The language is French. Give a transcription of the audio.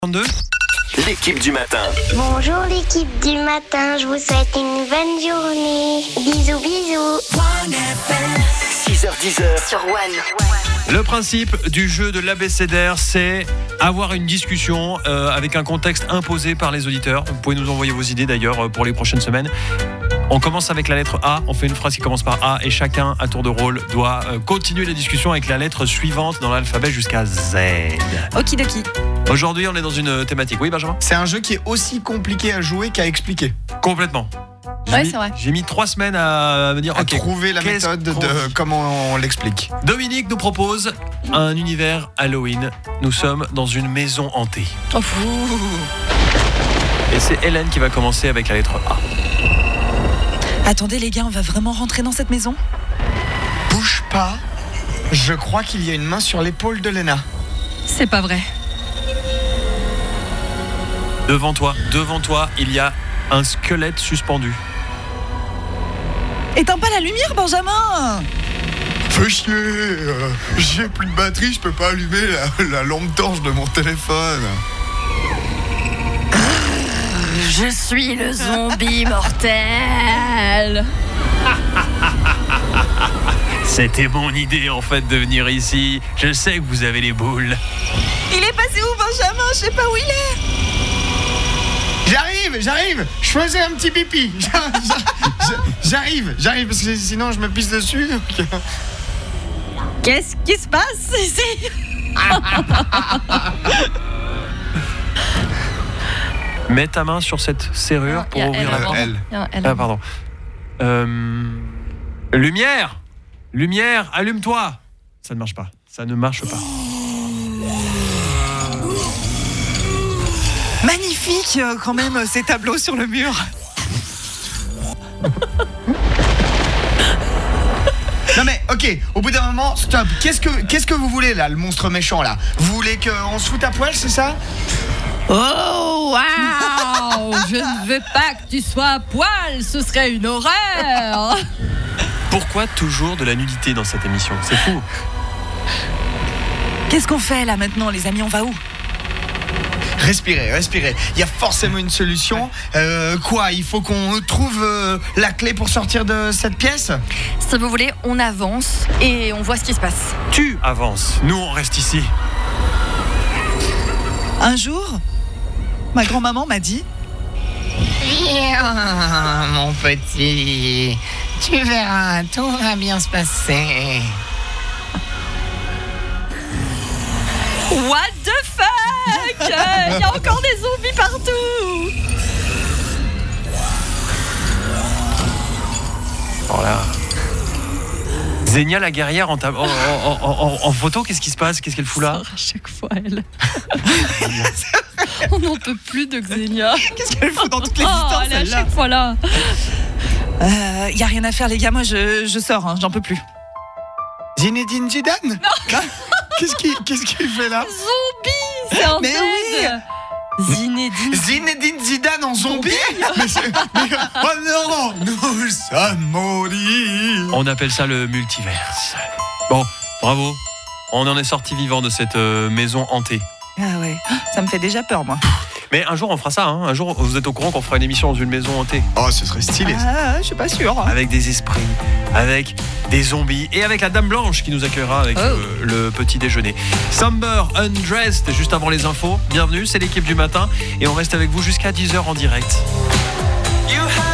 22. L'équipe du matin. Bonjour l'équipe du matin, je vous souhaite une bonne journée. Bisous, bisous. 6h-10h Sur One. Le principe du jeu de l'abécédaire, c'est avoir une discussion avec un contexte imposé par les auditeurs. Vous pouvez nous envoyer vos idées d'ailleurs pour les prochaines semaines. On commence avec la lettre A, on fait une phrase qui commence par A et chacun, à tour de rôle, doit continuer la discussion avec la lettre suivante dans l'alphabet jusqu'à Z. Okidoki. Aujourd'hui, on est dans une thématique. Oui, Benjamin ? C'est un jeu qui est aussi compliqué à jouer qu'à expliquer. Complètement. Ouais, c'est vrai. J'ai mis 3 semaines à me dire À ok, trouver la qu'est-ce méthode qu'on de dit ? comment on l'explique. Dominique nous propose un univers Halloween. Nous sommes dans une maison hantée. Oh, Et c'est Hélène qui va commencer avec la lettre A. attendez les gars, on va vraiment rentrer dans cette maison ? Bouge pas. Je crois qu'il y a une main sur l'épaule de Léna. C'est pas vrai. Devant toi, il y a un squelette suspendu. Éteins pas la lumière, Benjamin ! Fais chier. J'ai plus de batterie, je peux pas allumer la lampe torche de mon téléphone. Je suis le zombie mortel. C'était mon idée en fait de venir ici. Je sais que vous avez les boules. Il est passé où, Benjamin ? Je sais pas où il est. J'arrive. Je faisais un petit pipi. J'arrive parce que sinon je me pisse dessus. Donc... Qu'est-ce qui se passe ici ? Mets ta main sur cette serrure pour ouvrir la porte. Ah pardon. Lumière, allume-toi. Ça ne marche pas. Ça ne marche pas. Magnifique quand même ces tableaux sur le mur. Non mais ok, au bout d'un moment, stop. Qu'est-ce que vous voulez là, le monstre méchant là ? Vous voulez qu'on se foute à poil, c'est ça ? Oh, waouh! Je ne veux pas que tu sois à poil, ce serait une horreur! Pourquoi toujours de la nudité dans cette émission ? C'est fou. Qu'est-ce qu'on fait là maintenant, les amis ? On va où ? Respirez. Il y a forcément une solution. Quoi ? Il faut qu'on trouve la clé pour sortir de cette pièce ? Si vous voulez, on avance et on voit ce qui se passe. Tu avances. Nous, on reste ici. Un jour, ma grand-maman m'a dit... Viens, mon petit. Tu verras, tout va bien se passer. What the fuck? Il y a encore des zombies partout! Voilà. Zénia la guerrière en photo, qu'est-ce qui se passe ? Qu'est-ce qu'elle fout là ? À chaque fois, elle. On n'en peut plus de Xenia. Qu'est-ce qu'elle fout dans toutes les Oh, histoires, elle est à celle-là ? chaque fois là. Y a rien à faire les gars, moi je sors, hein, j'en peux plus. Zinedine Zidane ? Non. Qu'est-ce qu'il fait là ? Zombie! C'est un Mais Z. oui. Zinedine. Zidane en zombie ? Oh non, nous sommes maudits. On appelle ça le multiverse. Bon, bravo. On en est sorti vivant de cette maison hantée. Ah ouais, ça me fait déjà peur moi. Mais un jour on fera ça, hein. Un jour vous êtes au courant qu'on fera une émission dans une maison hantée. Oh, ce serait stylé. Ah, je suis pas sûre. Avec des esprits, avec des zombies et avec la Dame Blanche qui nous accueillera avec le petit déjeuner. Somber Undressed, juste avant les infos. Bienvenue, c'est l'équipe du matin et on reste avec vous jusqu'à 10h en direct. You have